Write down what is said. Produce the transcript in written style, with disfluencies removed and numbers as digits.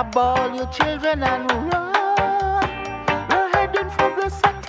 Grab all your children and run. We're heading for the second.